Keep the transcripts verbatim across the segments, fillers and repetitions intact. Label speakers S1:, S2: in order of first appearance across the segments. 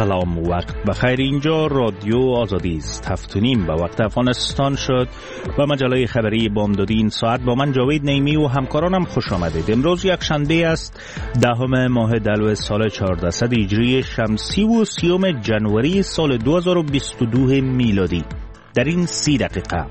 S1: سلام، وقت بخیر. اینجا رادیو آزادی است. هفت و نیم به وقت افغانستان شد و مجله خبری بامدادی این ساعت با من جاوید نیمی و همکارانم خوش آمدید. امروز یک شنبه است، دهم ماه دلو سال چهاردهصد هجری شمسی و سیوم جنوری سال دو هزار و بیست و دو میلادی. در این سی دقیقه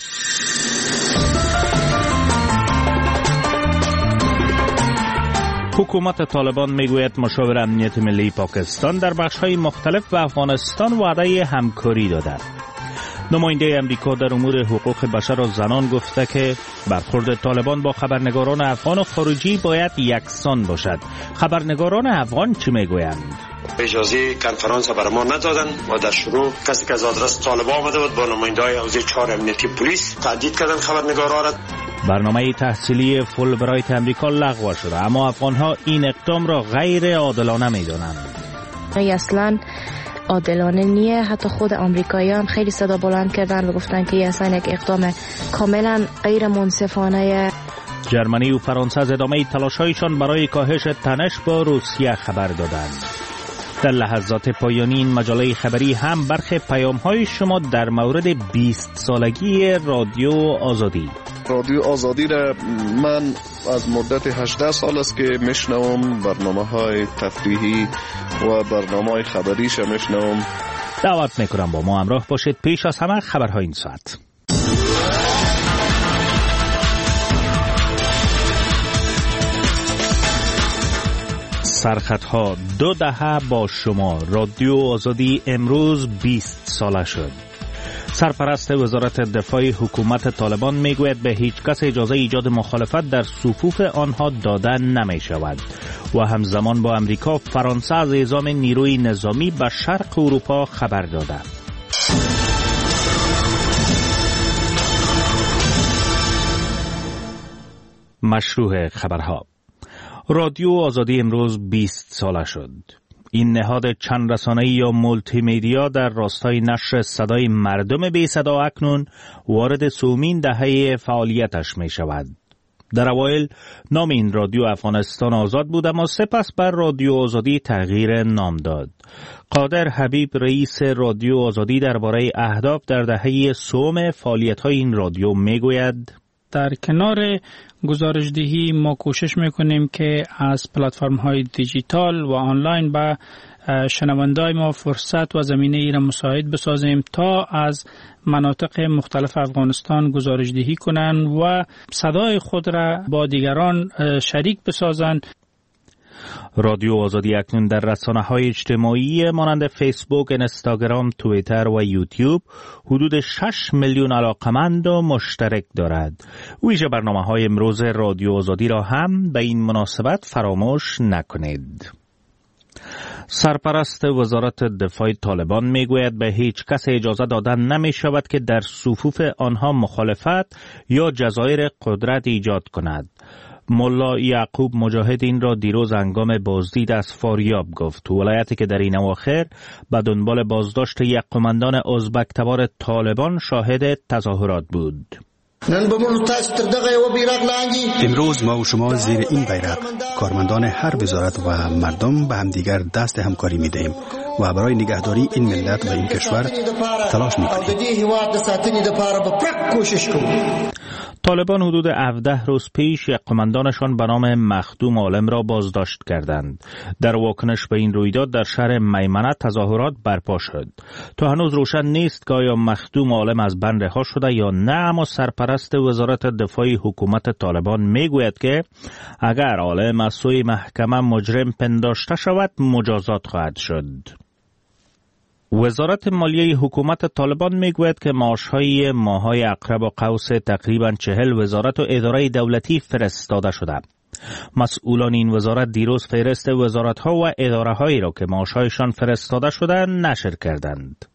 S1: حکومت طالبان میگوید مشاور امنیت ملی پاکستان در بخش‌های مختلف به افغانستان وعده همکاری داده. نماینده امریکا در امور حقوق بشر و زنان گفته که برخورد طالبان با خبرنگاران افغان و خارجی باید یکسان باشد. خبرنگاران افغان چی میگویند؟
S2: اجازه کنفرانس برای ما ندادن و در شروع کسی که از آدرس طالبان آمده بود با نماینده‌های حوزه چهار امنیتی پلیس تهدید کردن خبرنگارا را.
S1: برنامه تحصیلی فولبرایت امریکا لغو شده، اما افغانها این اقدام را غیر عادلانه می‌دانند.
S3: اصلاً عادلانه نیه. حتی خود آمریکاییان خیلی صدا بلند کردن و گفتن که اصلا یک اقدام کاملا غیر منصفانه.
S1: جرمنی و فرانسه از ادامه تلاش‌هایشان برای کاهش تنش با روسیه خبر دادند. در لحظات پایانی این مجله خبری هم برخی پیام‌های شما در مورد بیست سالگی رادیو آزادی.
S4: رادیو آزادی را من از مدت هجده سال است که میشنوم. برنامه‌های تفریحی و برنامه‌های خبریش میشنوم.
S1: دعوت میکنم با ما همراه باشید. پیش از همه خبرهای این ساعت. سرخطها دو دهه با شما. رادیو آزادی امروز بیست ساله شد. سرپرست وزارت دفاع حکومت طالبان میگوید به هیچ کس اجازه ایجاد مخالفت در صفوف آنها داده نمی شود و همزمان با امریکا فرانسه از اعزام نیروی نظامی به شرق اروپا خبر داده. مشروع خبرها. رادیو آزادی امروز بیست ساله شد. این نهاد چند رسانه‌ای یا مولتی میدیا در راستای نشر صدای مردم بی صدا اکنون وارد سومین دهه فعالیتش می شود. در اوایل نام این رادیو افغانستان آزاد بود، اما سپس بر رادیو آزادی تغییر نام داد. قادر حبیب رئیس رادیو آزادی درباره اهداف در دهه سوم فعالیت‌های این رادیو میگوید:
S5: در کنار گزارشدهی ما کوشش میکنیم که از پلتفرم های دیجیتال و آنلاین به شنوندای ما فرصت و زمینه ای را مساعد بسازیم تا از مناطق مختلف افغانستان گزارشدهی کنند و صدای خود را با دیگران شریک بسازند.
S1: رادیو آزادی اکنون در رسانه‌های اجتماعی مانند فیسبوک، اینستاگرام، توییتر و یوتیوب حدود شش میلیون علاقمند و مشترک دارد. ویژه برنامه‌های امروز رادیو آزادی را هم به این مناسبت فراموش نکنید. سرپرست وزارت دفاع طالبان میگوید به هیچ کس اجازه دادن نمی شود که در صفوف آنها مخالفت یا جزایر قدرت ایجاد کند. ملا یعقوب مجاهد این را دیروز هنگام بازدید از فاریاب گفت، ولایتی که در این اواخر به دنبال بازداشت یک قماندان ازبک تبار طالبان شاهد تظاهرات بود.
S6: امروز ما و شما زیر این بیرق کارمندان هر وزارت و مردم به همدیگر دست همکاری می دهیم و برای نگهداری این ملت و این کشور تلاش می کنیم.
S1: طالبان حدود هفده روز پیش یک قماندانشان به نام مخدوم عالم را بازداشت کردند. در واکنش به این رویداد در شهر میمنه تظاهرات برپا شد. تا هنوز روشن نیست که آیا مخدوم عالم از بن رها شده یا نه، اما سرپرست وزارت دفاع حکومت طالبان میگوید که اگر عالم از سوی محکمه مجرم پنداشته شود مجازات خواهد شد. وزارت مالیه حکومت طالبان میگوید که معاشهای ماهای عقرب و قوس تقریباً چهل وزارت و اداره دولتی فرستاده شده. مسئولان این وزارت دیروز فهرست وزارت‌ها و اداره‌هایی را که معاشهایشان فرستاده شده نشر کردند.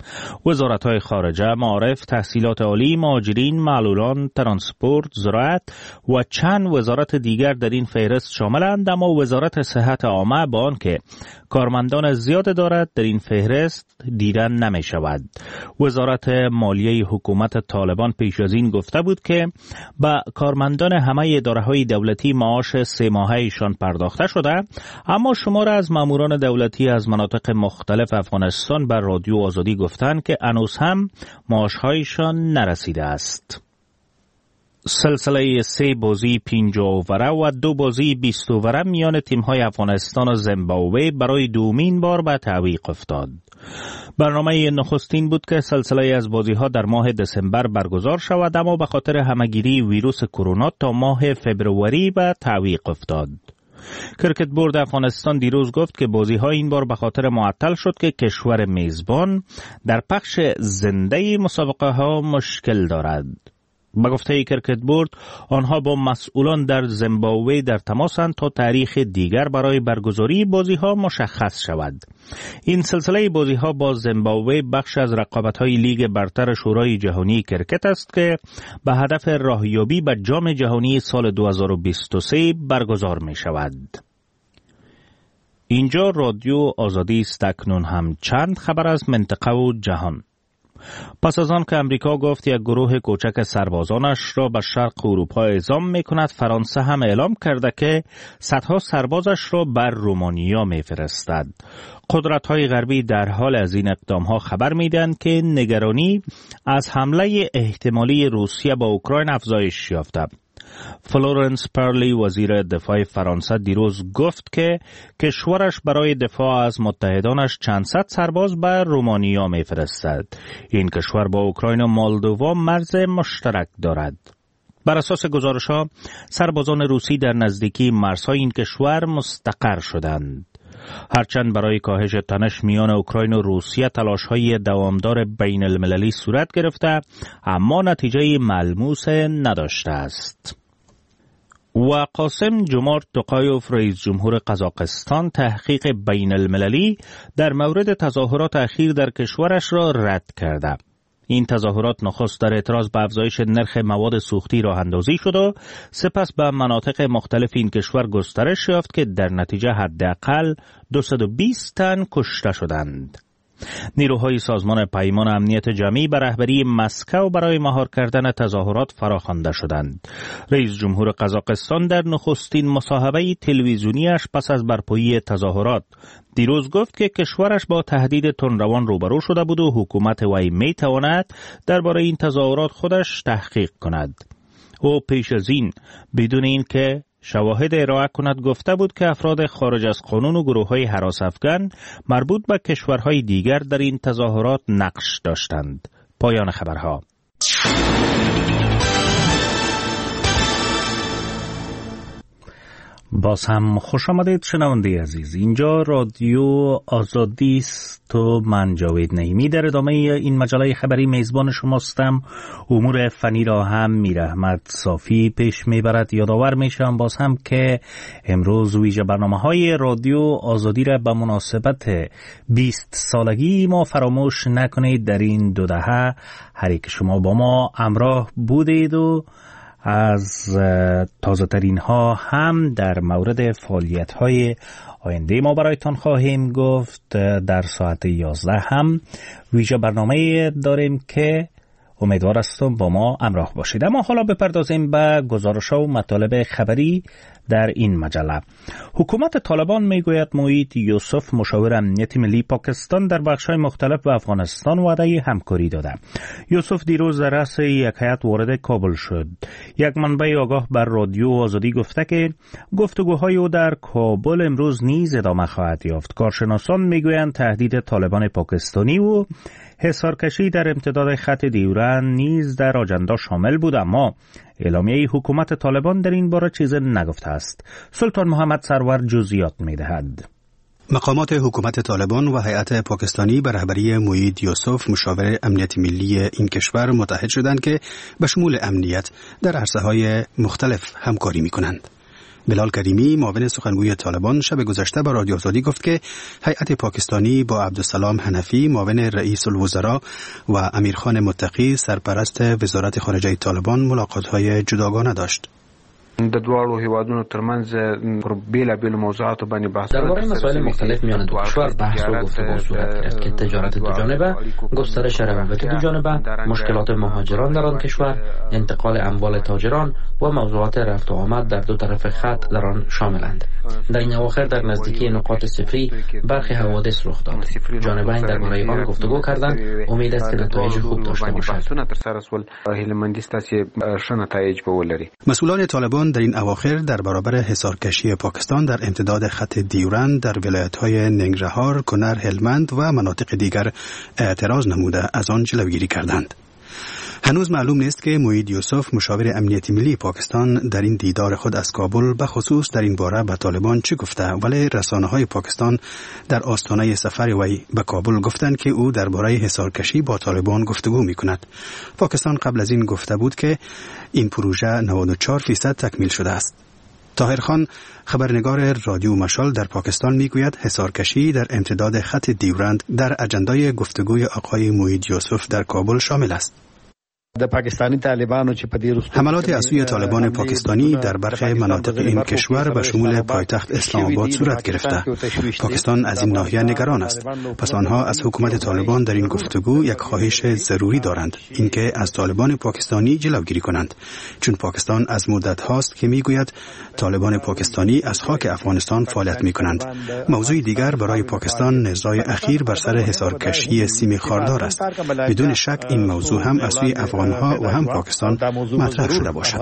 S1: وزارت‌های خارجه، معارف، تحصیلات عالی، مهاجرین، معلولان، ترانسپورت، زراعت و چند وزارت دیگر در این فهرست شاملند، اما وزارت صحت عامه با آنکه کارمندان زیاد دارد در این فهرست دیدن نمی شود. وزارت مالیه حکومت طالبان پیش از این گفته بود که به کارمندان همه اداره‌های دولتی معاش سه ماهه‌شان پرداخته شده، اما شمار از ماموران دولتی از مناطق مختلف افغانستان بر رادیو آزادی گفتند که هنوز هم معاشهایشان نرسیده است. سلسله سه بازی پنجاه اووره و دو بازی بیست اووره میان تیم‌های افغانستان و زیمبابوه برای دومین بار به تعویق افتاد. برنامه نخستین بود که سلسله از بازی‌ها در ماه دسامبر برگزار شود، اما به خاطر همهگیری ویروس کرونا تا ماه فبروری به تعویق افتاد. کرکت بورد افغانستان دیروز گفت که بازی‌ها این بار به خاطر معطل شد که کشور میزبان در پخش زنده مسابقه‌ها مشکل دارد. به گفته کرکت بورد، آنها با مسئولان در زیمبابوه در تماسند تا تاریخ دیگر برای برگزاری بازی‌ها مشخص شود. این سلسله بازی‌ها با زیمبابوه بخش از رقابت‌های لیگ برتر شورای جهانی کرکت است که به هدف راهیابی به جام جهانی سال دو هزار و بیست و سه برگزار می‌شود. اینجا رادیو آزادی است. اکنون هم چند خبر از منطقه و جهان. پس از آن که امریکا گفت یک گروه کوچک سربازانش را به شرق اروپا اعزام می کند، فرانسه هم اعلام کرده که صدها سربازش را بر رومانیا می فرستد. قدرت‌های غربی در حال از این اقدام‌ها خبر می‌دهند که نگرانی از حمله احتمالی روسیه به اوکراین افزایش یافته. فلورنس پارلی وزیر دفاع فرانسه دیروز گفت که کشورش برای دفاع از متحدانش چند صد سرباز به رومانیا می‌فرستد. این کشور با اوکراین و مولدووا مرز مشترک دارد. بر اساس گزارش‌ها سربازان روسی در نزدیکی مرزهای این کشور مستقر شدند. هرچند برای کاهش تنش میان اوکراین و روسیه تلاش‌های دوامدار بین المللی صورت گرفته، اما نتیجه ملموس نداشته است. و قاسم جمار توقایوف رئیس جمهور قزاقستان تحقیق بین المللی در مورد تظاهرات اخیر در کشورش را رد کرده. این تظاهرات نخست در اعتراض به افزایش نرخ مواد سوختی راه اندازی شد و سپس به مناطق مختلف این کشور گسترش یافت که در نتیجه حداقل دویست و بیست تن کشته شدند. نیروهای سازمان پیمان امنیت جمعی به رهبری مسکو برای مهار کردن تظاهرات فراخوانده شدند. رئیس جمهور قزاقستان در نخستین مصاحبه تلویزیونیش پس از برپایی تظاهرات دیروز گفت که کشورش با تهدید تندروان روبرو شده بود و حکومت وی می تواند درباره این تظاهرات خودش تحقیق کند. او پیش از این بدون اینکه شواهد ارائه کند گفته بود که افراد خارج از قانون و گروه‌های هراس افکن مربوط به کشورهای دیگر در این تظاهرات نقش داشتند. پایان خبرها. باز هم خوش آمدید شنونده عزیز. اینجا رادیو آزادی است و من جاوید نعیمی در ادامه این مجله خبری میزبان شماستم. امور فنی را هم میر احمد صافی پیش میبرد. یادآور میشم باز هم که امروز ویژه برنامه‌های رادیو آزادی را به مناسبت بیست سالگی ما فراموش نکنید. در این دو دهه هر یک شما با ما همراه بودید و از تازه ترین ها هم در مورد فعالیت های آینده ما برایتان خواهیم گفت. در ساعت یازده هم ویژه برنامه داریم که امیدوار هستم با ما همراه باشید. اما حالا بپردازیم به گزارش ها و مطالب خبری در این مجله. حکومت طالبان میگوید موید یوسف مشاور امنیت ملی پاکستان در بخش‌های مختلف به افغانستان وعده همکاری داده. یوسف دیروز در رأس یک هیئت وارد کابل شد. یک منبع آگاه بر رادیو آزادی گفته که گفتگوهای او در کابل امروز نیز ادامه خواهد یافت. کارشناسان میگویند تهدید طالبان پاکستانی و حصارکشی در امتداد خط دیورن نیز در آجندا شامل بود، اما اعلامیه حکومت طالبان در این باره چیز نگفته است. سلطان محمد سرور جزئیات می‌دهد.
S6: مقامات حکومت طالبان و هیئت پاکستانی به رهبری موید یوسف مشاور امنیت ملی این کشور متحد شدند که به شمول امنیت در عرصه‌های مختلف همکاری می‌کنند. بلال کریمی معاون سخنگوی طالبان شب گذشته با رادیو آزادی گفت که هیئت پاکستانی با عبدالسلام حنفی معاون رئیس الوزراء و امیرخان متقی سرپرست وزارت خارجه طالبان ملاقات‌های جداگانه داشت.
S7: د دواړو هیوادونو ترمنځ پر بیلابیل موضوعاتو باندې بحث
S8: درباره مسائل مختلف میان دو کشور بحث و گفتگو صورت گرفت که تجارت دو جانبه، گسترش روابط دو جانبه، مشکلات مهاجران در آن کشور، انتقال اموال تاجران و موضوعات رفت و آمد در دو طرف خط در آن شاملند. در این اواخر در نزدیکی نقاط صفری برخی حوادث رخ داد. جانبین درباره آن گفتگو کردند. امید است که نتایج خوب داشته باشد.
S6: مسئولان طالبان در این اواخر در برابر حصارکشی پاکستان در امتداد خط دیورند در ولایت‌های ننگرهار، کنر، هلمند و مناطق دیگر اعتراض نموده از آن جلوگیری کردند. هنوز معلوم نیست که موید یوسف مشاور امنیتی ملی پاکستان در این دیدار خود از کابل به خصوص در این باره به طالبان چه گفته، ولی رسانه‌های پاکستان در آستانه سفر وی به کابل گفتند که او درباره حصارکشی با طالبان گفتگو می‌کند. پاکستان قبل از این گفته بود که این پروژه نود و چهار درصد تکمیل شده است. طاهر خان خبرنگار رادیو مشال در پاکستان میگوید حصارکشی در امتداد خط دیورند در اجندای گفتگوی آقای موید یوسف در کابل شامل است. حملات از سوی طالبان پاکستانی در برخی مناطق این کشور و شمول پایتخت اسلام آباد صورت گرفته. پاکستان از این ناحیه نگران است. پس آنها از حکومت طالبان در این گفتگو یک خواهش ضروری دارند، اینکه از طالبان پاکستانی جلوگیری کنند، چون پاکستان از مدت هاست که میگوید طالبان پاکستانی از خاک افغانستان فعالیت میکنند. موضوع دیگر برای پاکستان نزاع اخیر بر سر حصارکشی سیم خاردار است. بدون شک این موضوع هم از سوی افغان ها و هم پاکستان مطرح شده باشد.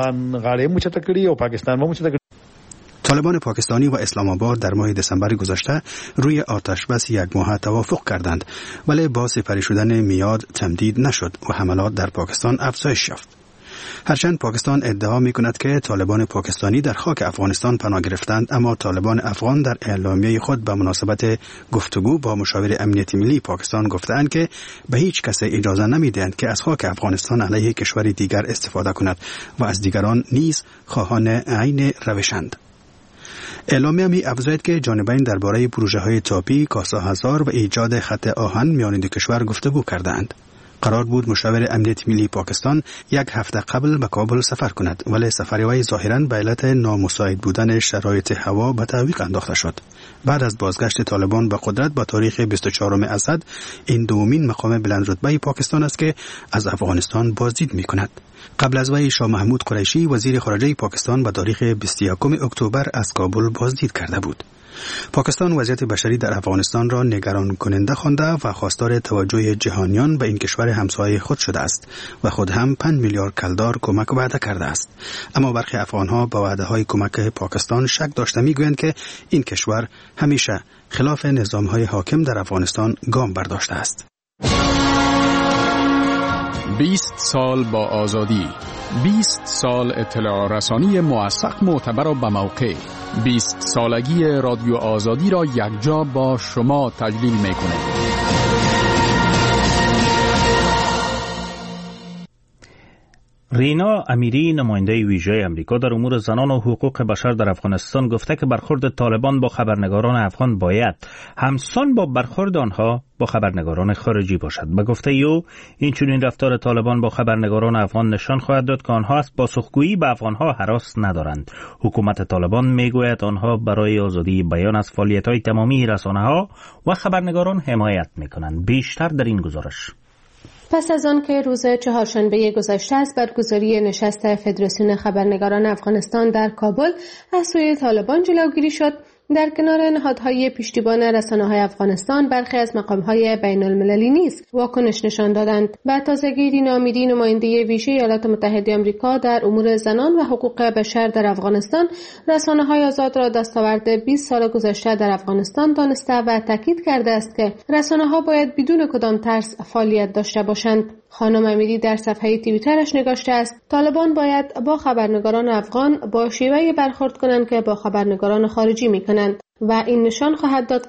S6: طالبان پاکستانی و اسلام آباد در ماه دسامبر گذشته روی آتش بس یک ماه توافق کردند، ولی با سپری شدن میاد تمدید نشد و حملات در پاکستان افزایش یافت. هرچند پاکستان ادعا می کند که طالبان پاکستانی در خاک افغانستان پناه گرفتند، اما طالبان افغان در اعلامیه خود به مناسبت گفتگو با مشاور امنیتی ملی پاکستان گفتند که به هیچ کس اجازه نمی دهند که از خاک افغانستان علیه کشور دیگر استفاده کند و از دیگران نیز خواهان عین روشند. اعلامیه می افزاید که جانبین درباره پروژه های تاپی، کاسا هزار و ایجاد خط آهن میان دو کشور گفتگو کردند. قرار بود مشاور امنیت ملی پاکستان یک هفته قبل به کابل سفر کند، ولی سفر وی ظاهراً به علت نامساعد بودن شرایط هوا به تعویق انداخته شد. بعد از بازگشت طالبان به قدرت با تاریخ بیست و چهارم اسد، این دومین مقام بلند رتبه پاکستان است که از افغانستان بازدید می کند. قبل از وی شاه محمود قریشی وزیر خارجه پاکستان به تاریخ بیست و یکم اکتبر از کابل بازدید کرده بود. پاکستان وضعیت بشری در افغانستان را نگران کننده خوانده و خواستار توجه جهانیان به این کشور همسایه خود شده است و خود هم پنج میلیارد کلدار کمک وعده کرده است. اما برخی افغانها با وعده‌های کمک پاکستان شک داشته می‌گویند که این کشور همیشه خلاف نظام‌های حاکم در افغانستان گام برداشته است.
S9: بیست سال با آزادی، بیست سال اطلاع رسانی موثق، معتبر و به موقع. بیست سالگی رادیو آزادی را یکجا با شما تجلیل می‌کنه.
S1: رینا امیری نماینده ویژه امریکا در امور زنان و حقوق بشر در افغانستان گفته که برخورد طالبان با خبرنگاران افغان باید همسان با برخورد آنها با خبرنگاران خارجی باشد. به گفته او این چنین رفتار طالبان با خبرنگاران افغان نشان خواهد داد که آنها از پاسخگویی به افغانها هراس ندارند. حکومت طالبان میگوید آنها برای آزادی بیان از فعالیت‌های تمامی رسانه‌ها و خبرنگاران حمایت می‌کنند. بیشتر در این گزارش.
S10: پس از آن که روز چهارشنبه گذشته از برگزاری نشست فدراسیون خبرنگاران افغانستان در کابل از سوی طالبان جلوگیری شد، در کنار نهادهای پشتیبان رسانه‌های افغانستان برخی از مقام‌های بین‌المللی نیز واکنش نشان دادند. به تازگی رینا امیری نماینده ویژه ایالات متحده آمریکا در امور زنان و حقوق بشر در افغانستان رسانه‌های آزاد را دستاورد بیست سال گذشته در افغانستان دانسته و تاکید کرده است که رسانه‌ها باید بدون کدام ترس فعالیت داشته باشند. خانم امیری در صفحه توییترش نگاشته است طالبان باید با خبرنگاران افغان با شیوهی برخورد کنند که با خبرنگاران خارجی می‌کنند و این نشان خواهد داد که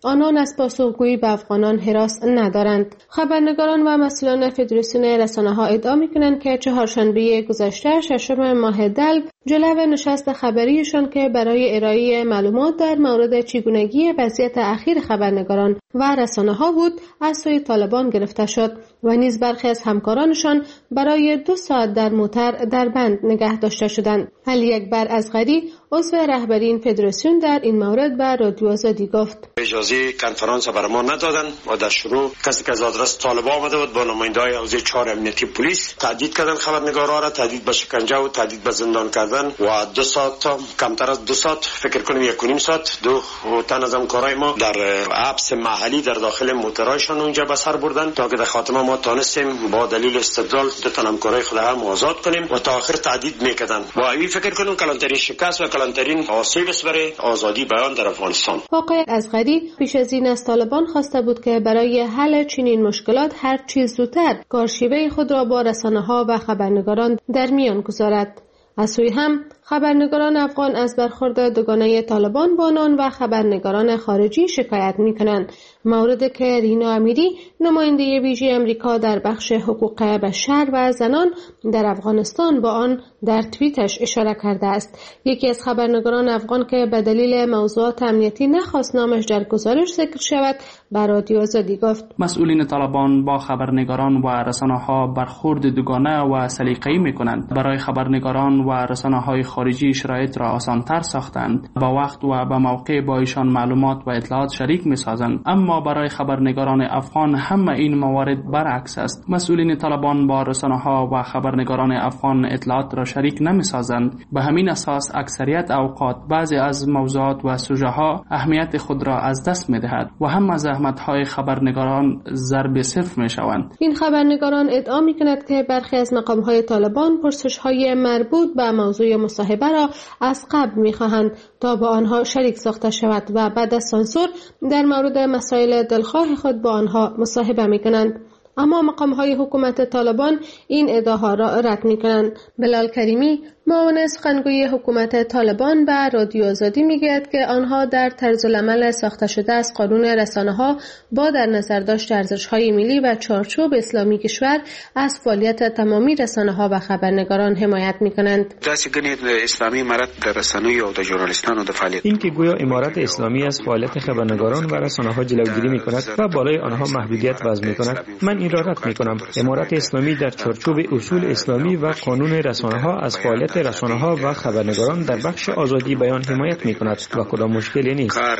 S10: آنان از پاسخگویی به افغانان هراس ندارند. خبرنگاران و مسئولان فدراسیون رسانه‌ها ادعا می‌کنند که چهارشنبه گذشته ششم ماه دلو جلو نشست خبریشان که برای ارائه معلومات در مورد چگونگی وضعیت اخیر خبرنگاران و رسانه‌ها بود از سوی طالبان گرفته شد و نیز برخی از همکارانشان برای دو ساعت در موتر در بند نگه داشته شدند. علی اکبر اصغری عضو رهبری این فدراسیون در این مورد به رادیو آزادی گفت:
S2: اجازه کنفرانس برای ما ندادن و در شروع کسی که از آدرس طالبان آمده بود با نماینده‌های حوزه چهار امنیتی پلیس تهدید کردن خبرنگارا را، تهدید به شکنجه و تهدید به زندان کردن و دو ساعت تا کمتر از دو ساعت فکر کنیم یک و نیم ساعت دو تن از همکارای ما در حبس محلی در داخل موترایشان اونجا به سر بردن تا که در خاتمه ما تانستیم با دلیل استدلال دو تن همکارای خود هم آزاد کنیم و تا آخر تهدید میکردن و این فکر کنیم کلانترین شکست و کلانترین آسیب است برای آزادی بیان در افغانستان.
S10: واقعا اصغری پیش از این از طالبان خواسته بود که برای حل چنین مشکلات هر چیز زودتر کارشیوه خود را با رسانه‌ها و خبرنگاران در میان گذارد. از سوی هم خبرنگاران افغان از برخورد دوگانه طالبان با آنان و خبرنگاران خارجی شکایت می‌کنند، موردی که رینا امیری نماینده ویژه امریکا در بخش حقوق بشر و زنان در افغانستان با آن در توییتش اشاره کرده است. یکی از خبرنگاران افغان که به دلیل موضوعات امنیتی نخواست نامش در گزارش ذکر شود به رادیو آزادی گفت:
S11: مسئولین طالبان با خبرنگاران و رسانه‌ها برخورد دوگانه و سلیقه‌ای می‌کنند. برای خبرنگاران و رسانه‌های خارجی شرایط را آسان‌تر ساختند. با وقت و به موقع با ایشان معلومات و اطلاعات شریک می‌سازند. اما برای خبرنگاران افغان همه این موارد برعکس است. مسئولین طالبان با رسانه‌ها و خبرنگاران افغان اطلاعات را شریک نمی‌سازند. به همین اساس اکثریت اوقات بعضی از موضوعات و سوژه‌ها اهمیت خود را از دست می‌دهد و هم زحمت‌های خبرنگاران ضرب صفر می‌شوند.
S10: این خبرنگاران ادعا می‌کنند که برخی از مقام‌های طالبان پرسش‌های مربوط به موضوع مصاحبه را از قبل می‌خواهند تا با آنها شریک ساخته شود و بعد از سانسور در مورد مسائل دلخواه خود با آنها مصاحبه می‌کنند. اما مقام‌های حکومت طالبان این ادعاها را رد می‌کنند. بلال کریمی معاون سخنگوی حکومت طالبان به رادیو آزادی میگوید که آنها در طرز العمل ساخته شده از قانون رسانه‌ها با در نظر داشت ارزش‌های ملی و چارچوب اسلامی کشور از فعالیت تمامی رسانه‌ها و خبرنگاران حمایت می‌کنند.
S12: داسې ګڼي اسلامي امارت د رسنیو او د ژورنالیستانو د فعالیت
S13: این که گویا امارت اسلامی از فعالیت خبرنگاران و رسانه‌ها جلوگیری می‌کند و بالای آنها محدودیت وضع می‌کند، من این را رد می‌کنم. امارت اسلامی در چارچوب اصول اسلامی و قانون رسانه‌ها از فعالیت رسانه‌ها و خبرنگاران در بخش آزادی بیان حمایت می‌کند و کدام مشکلی نیست.
S12: کار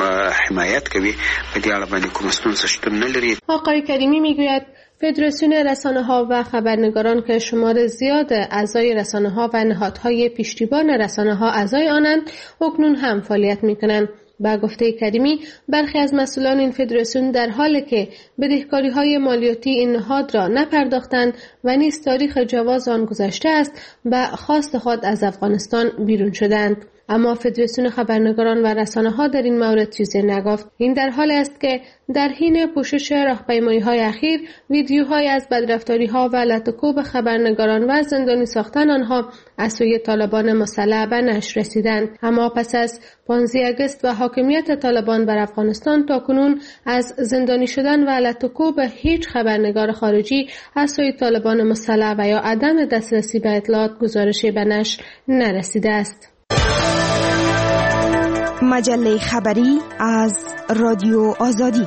S12: حمایت کوي په دې اړه باندې کوم ستونزه شتون نه لري.
S10: آقای کریمی میگوید فدراسیون رسانه‌ها و خبرنگاران که شمار زیاد اعضای رسانه‌ها و نهادهای پشتیبان رسانه‌ها اعضای آنند اکنون هم فعالیت می‌کنند. با گفته کریمی برخی از مسئولان این فدراسیون در حالی که بدهکاری‌های مالیاتی این نهاد را نپرداختند و نیز تاریخ جواز آن گذشته است به خواست خود از افغانستان بیرون شدند. اما فدراسیون خبرنگاران و رسانه‌ها در این مورد چیزی نگفت. این در حالی است که در حین پوشش راهپیمایی‌های اخیر ویدیوهای از بدرفتاری‌ها و لطکوب خبرنگاران و زندانی ساختن آنها از سوی طالبان مسلح به نشر رسیدند. اما پس از پانزده آگوست و حاکمیت طالبان بر افغانستان تاکنون از زندانی شدن و لطکوب هیچ خبرنگار خارجی از سوی طالبان مسلح و یا عدم دسترسی به اطلاعات گزارشی به نشر نرسیده است.
S14: مجله خبری از رادیو آزادی.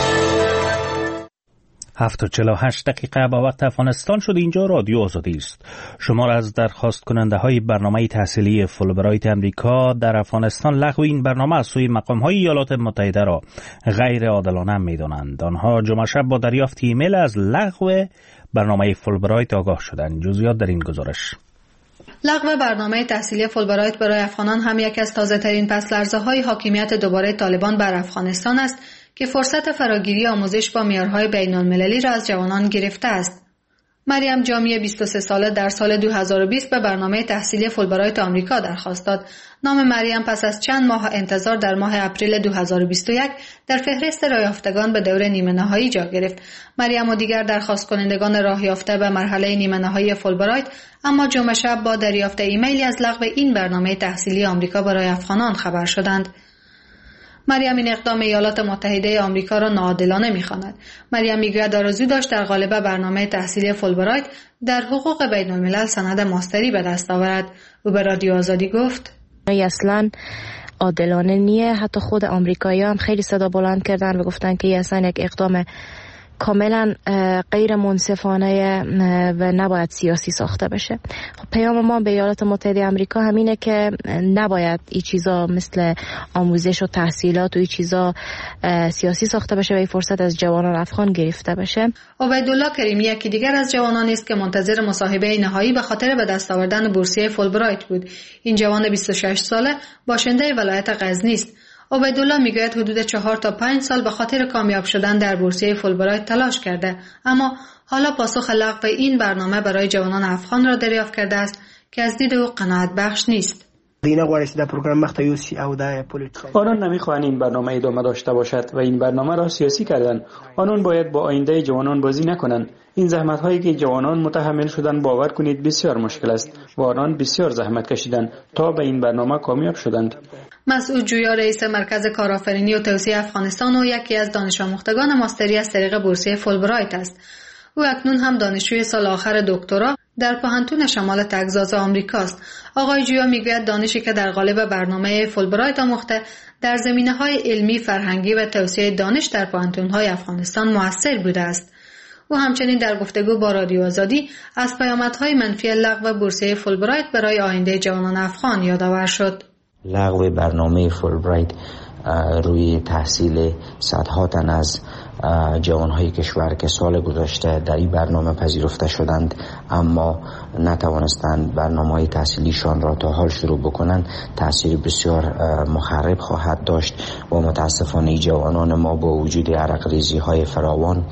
S1: هفت و چهل و هشت دقیقه با وقت افغانستان شد. اینجا رادیو آزادی است. شما را از درخواست کننده های برنامه تحصیلی فولبرایت امریکا در افغانستان لغو این برنامه از سوی مقام های ایالات متحده را غیر عادلانه می دانند. آنها جمعه شب با دریافت ایمیل از لغو برنامه فولبرایت آگاه شدند. جزئیات در این گزارش.
S15: لغو برنامه تحصیلی فولبرایت برای افغانان هم یک از تازه‌ترین پس‌لرزه‌های حاکمیت دوباره طالبان بر افغانستان است که فرصت فراگیری آموزش با معیارهای بین‌المللی را از جوانان گرفته است. مریم جامی بیست و سه ساله در سال دو هزار و بیست به برنامه تحصیلی فولبرایت آمریکا درخواست داد. نام مریم پس از چند ماه انتظار در ماه اپریل دو هزار و بیست و یک در فهرست راهیافتگان به دوره نیمه نهایی جا گرفت. مریم و دیگر درخواست کنندگان راهیافته به مرحله نیمه نهایی فولبرایت اما جمعه شب با دریافت ایمیلی از لغو این برنامه تحصیلی آمریکا برای افغانان خبر شدند. مریم این اقدام ایالات متحده آمریکا را ناعادلانه می‌خواند. مریم میگوید آرزو داشت در قالب برنامه تحصیلی فولبرایت در حقوق بین الملل سند ماستری به دست آورد. او به رادیو آزادی گفت:
S3: اصلاً عادلانه نیه. حتی خود آمریکایی‌ها هم خیلی صدا بلند کردن و گفتن که اصلا یک اقدام کاملا غیر منصفانه و نباید سیاسی ساخته بشه. خب پیام ما به ایالات متحده آمریکا همینه که نباید این چیزا مثل آموزش و تحصیلات و این چیزا سیاسی ساخته بشه و این فرصت از جوانان افغان گرفته بشه.
S15: عبیدالله کریمی یکی دیگر از جوانانی است که منتظر مصاحبه نهایی به خاطر به دست آوردن بورسیه فولبرایت بود. این جوان بیست و شش ساله باشنده ولایت غزنی است. عبیدالله میگوید حدود چهار تا پنج سال به خاطر کامیاب شدن در بورسیه فولبرایت تلاش کرده، اما حالا پاسخ لغو این برنامه برای جوانان افغان را دریافت کرده است که از دید او قناعت بخش نیست.
S13: آنان نمیخواهند این برنامه ادامه داشته باشد و این برنامه را سیاسی کردند. آنان باید با آینده جوانان بازی نکنند. این زحمت هایی که جوانان متحمل شدند باور کنید بسیار مشکل است و آنان بسیار زحمت کشیدند تا به این برنامه کامیاب شدند.
S15: مسعود جویا رئیس مرکز کارآفرینی و توسعه افغانستان و یکی از دانش آموختگان ماستری از طریق بورسیه فولبرایت است. او اکنون هم دانشجوی سال آخر دکترا در پوهنتون شمال تگزاس آمریکاست. آقای جویا میگوید دانشی که در قالب برنامه فولبرایت آموخته در زمینه‌های علمی، فرهنگی و توسعه دانش در پوهنتون‌های افغانستان موثر بوده است. او همچنین در گفتگو با رادیو آزادی از پیامدهای منفی لغو بورسیه فولبرایت برای آینده جوانان افغان یادآور شد.
S16: لغو برنامه فولبرایت روی تحصیل صدها تن از جوانهای کشور که سال گذشته در این برنامه پذیرفته شدند اما نتوانستند برنامه‌های تحصیلیشان را تا حال شروع بکنند تأثیر بسیار مخرب خواهد داشت و متاسفانه جوانان ما با وجود عرق ریزی های فراوان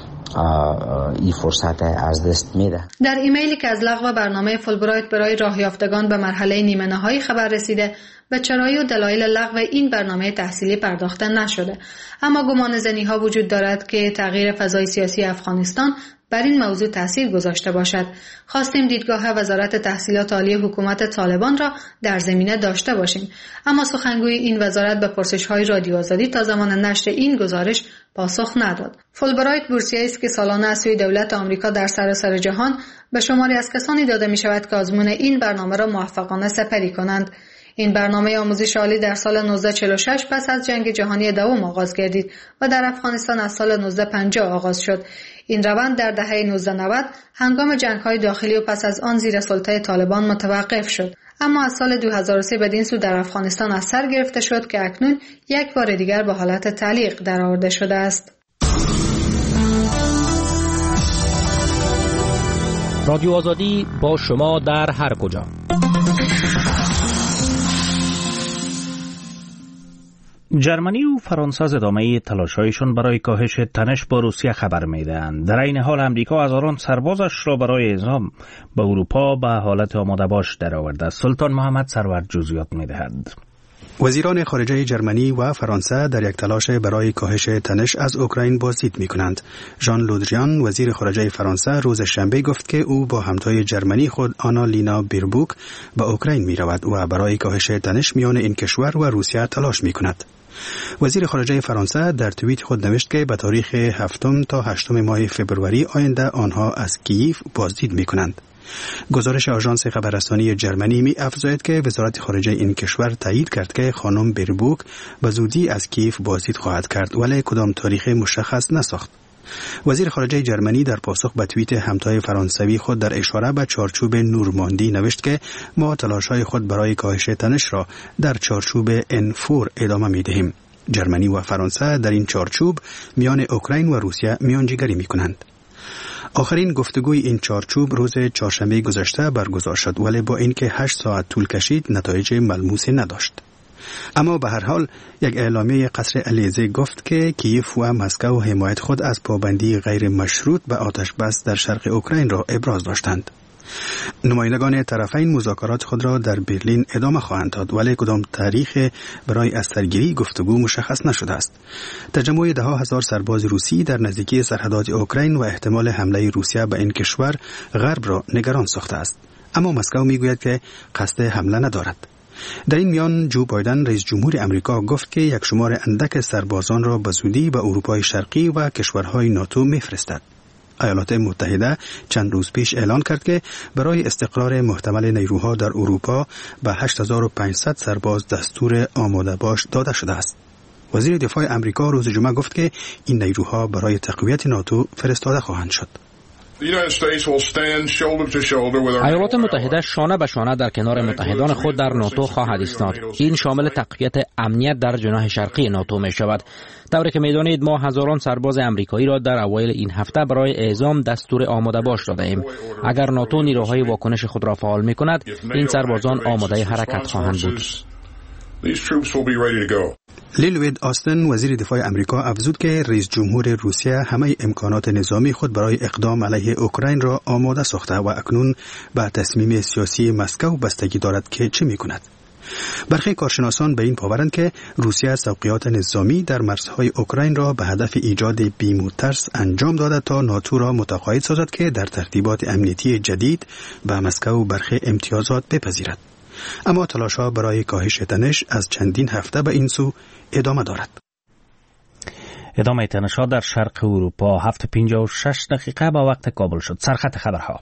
S16: این فرصت از دست میده.
S15: در ایمیلی که از لغو برنامه فولبرایت برای راه یافتگان به مرحله نیمه نهایی خبر رسیده، به چرایی و دلایل لغو این برنامه تحصیلی پرداخته نشده، اما گمان زنی‌ها وجود دارد که تغییر فضای سیاسی افغانستان بر این موضوع تاثیر گذاشته باشد. خواستیم دیدگاه وزارت تحصیلات عالی حکومت طالبان را در زمینه داشته باشیم، اما سخنگوی این وزارت به پرسش‌های رادیو آزادی تا زمان نشر این گزارش پاسخ نداد. فولبرایت بورسیه است که سالانه از سوی دولت آمریکا در سراسر جهان به شماری از کسانی داده می‌شود که آزمون این برنامه را موفقانه سپری کنند. این برنامه آموزش عالی در سال نوزده چهل و شش پس از جنگ جهانی دوم آغاز گردید و در افغانستان از سال نوزده پنجاه آغاز شد. این روند در دهه نوزده نود هنگام جنگ‌های داخلی و پس از آن زیر سلطه طالبان متوقف شد، اما از سال دو هزار و سه بدین سو در افغانستان از سر گرفته شد که اکنون یک بار دیگر به حالت تعلیق درآورده شده است.
S1: رادیو آزادی با شما در هر کجا. جرمنی و فرانسه از ادامه تلاش‌هایشان برای کاهش تنش با روسیه خبر می‌دهند. در این حال امریکا هزاران سربازش را برای اعزام به اروپا به حالت آماده باش درآورده است. سلطان محمد سرور جزئیات می‌دهد.
S6: وزیران خارجه جرمنی و فرانسه در یک تلاش برای کاهش تنش از اوکراین بازدید می‌کنند. ژان لودریان وزیر خارجه فرانسه روز شنبه گفت که او با همتای جرمنی خود آنالینا بیربوک به اوکراین می‌رود و برای کاهش تنش میان این کشور و روسیه تلاش می‌کند. وزیر خارجه فرانسه در توییت خود نوشت که به تاریخ هفتم تا هشتم ماه فوریه آینده آنها از کییف بازدید می‌کنند. گزارش آژانس خبررسانی جرمنی می افزاید که وزارت خارجه این کشور تایید کرد که خانم بیربوک به زودی از کیف بازدید خواهد کرد، ولی کدام تاریخ مشخص نساخت. وزیر خارجه جرمنی در پاسخ به توییت همتای فرانسوی خود در اشاره به چارچوب نورماندی نوشت که ما تلاش‌های خود برای کاهش تنش را در چارچوب ان فور ادامه می‌دهیم. جرمنی و فرانسه در این چارچوب میان اوکراین و روسیه میانجیگری می‌کنند. آخرین گفتگوی این چارچوب روز چهارشنبه گذشته برگزار شد، ولی با اینکه هشت ساعت طول کشید نتایج ملموسی نداشت. اما به هر حال یک اعلامیه قصر الیزه گفت که کیف و مسکو حمایت خود از پابندی غیر مشروط به آتش بس در شرق اوکراین را ابراز داشتند. نمایندگان طرفین مذاکرات خود را در برلین ادامه خواهند داد، ولی کدام تاریخ برای از سرگیری گفتگو مشخص نشده است. تجمع ده هزار سرباز روسی در نزدیکی سرحدات اوکراین و احتمال حمله روسیه به این کشور غرب را نگران ساخته است، اما مسکو میگوید که قصد حمله ندارد. در این میان جو بایدن رئیس جمهور امریکا گفت که یک شمار اندک سربازان را به زودی به اروپای شرقی و کشورهای ناتو میفرستد. ایالات متحده چند روز پیش اعلان کرد که برای استقرار محتمل نیروها در اروپا به هشت هزار و پانصد سرباز دستور آماده باش داده شده است. وزیر دفاع امریکا روز جمعه گفت که این نیروها برای تقویت ناتو فرستاده خواهند شد.
S8: ایالات متحده شانه به شانه در کنار متحدان خود در ناتو خواهد ایستاد. این شامل تقویت امنیت در جناح شرقی ناتو می شود، طوری که میدانید ما هزاران سرباز امریکایی را در اوایل این هفته برای اعزام دستور آماده باش داده ایم. اگر ناتو نیروهای واکنش خود را فعال می کند، این سربازان آماده حرکت خواهند بود.
S6: لیلوید آستن وزیر دفاع امریکا افزود که رئیس جمهور روسیه همه امکانات نظامی خود برای اقدام علیه اوکراین را آماده ساخته و اکنون به تصمیم سیاسی مسکو بستگی دارد که چه می کند. برخی کارشناسان به این باورند که روسیه سوقیات نظامی در مرزهای اوکراین را به هدف ایجاد بیم و ترس انجام داده تا ناتو را متقاعد سازد که در ترتیبات امنیتی جدید به مسکو برخی امتیازات بپذیرد. اما تلاش‌ها برای کاهش تنش از چندین هفته به این سو ادامه دارد.
S1: ادامه تنش‌ها در شرق اروپا. هفت و پنجاه و شش دقیقه با وقت کابل شد. سرخط خبرها.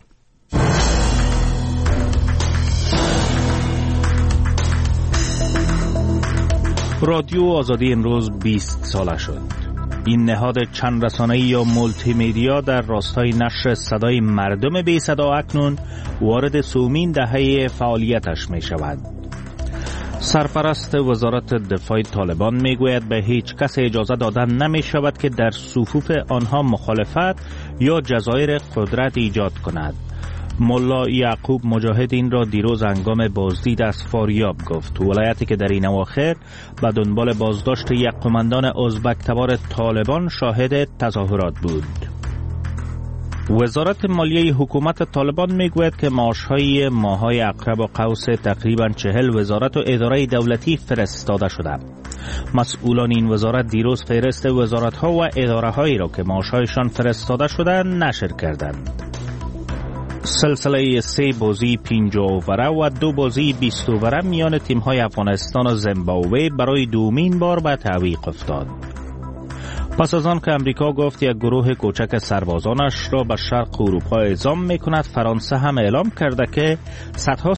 S1: رادیو آزادی امروز بیست ساله شد. این نهاد چند رسانه‌ای یا مولتی میدیا در راستای نشر صدای مردم بی صدا اکنون وارد سومین دهه فعالیتش می شود. سرپرست وزارت دفاع طالبان می گوید به هیچ کس اجازه داده نمی شود که در صفوف آنها مخالفت یا جزایر قدرت ایجاد کند. ملا یعقوب مجاهد این را دیروز هنگام بازدید از فاریاب گفت، ولایتی که در این اواخر به دنبال بازداشت یک قماندان ازبک تبار طالبان شاهد تظاهرات بود. وزارت مالیه حکومت طالبان میگوید که معاشهای ماهای عقرب و قوس تقریبا چهل وزارت و اداره دولتی فرستاده شده. مسئولان این وزارت دیروز فهرست وزارت‌ها و اداره‌هایی را که معاشهایشان فرستاده شده نشر کردند. سلسله سه بازی پنجاه اووره و دو بازی بیست اووره میان تیم‌های افغانستان و زیمبابوه برای دومین بار به تعویق افتاد. پس از آن که امریکا گفت یک گروه کوچک سربازانش را به شرق اروپا اعزام می‌کند، فرانسه هم اعلام کرده که صدها